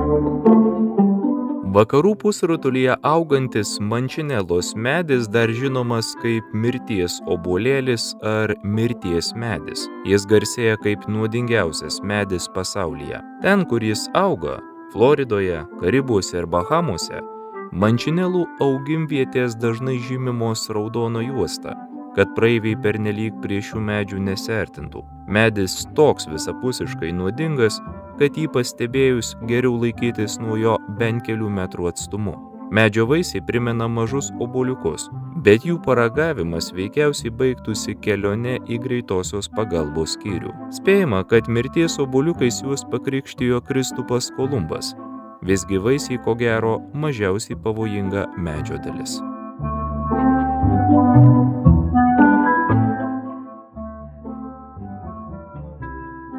Vakarų pusrutulyje augantis mančinelos medis dar žinomas kaip mirties obuolėlis ar mirties medis. Jis garsėja kaip nuodingiausias medis pasaulyje. Ten, kur jis auga, Floridoje, Karibuose ir Bahamose, mančinelų augimvietės dažnai žymimos raudona juosta, kad praeiviai pernelyg prie šių medžių nesiartintų. Medis toks visapusiškai nuodingas, kad jį pastebėjus geriau laikytis nuo jo bent kelių metrų atstumu. Medžio vaisiai primena mažus obuoliukus, bet jų paragavimas veikiausiai baigtųsi kelione į greitosios pagalbos skyrių. Spėjama, kad mirties obuoliukais juos pakrikštijo Kristupas Kolumbas. Visgi vaisiai ko gero mažiausiai pavojinga medžio dalis.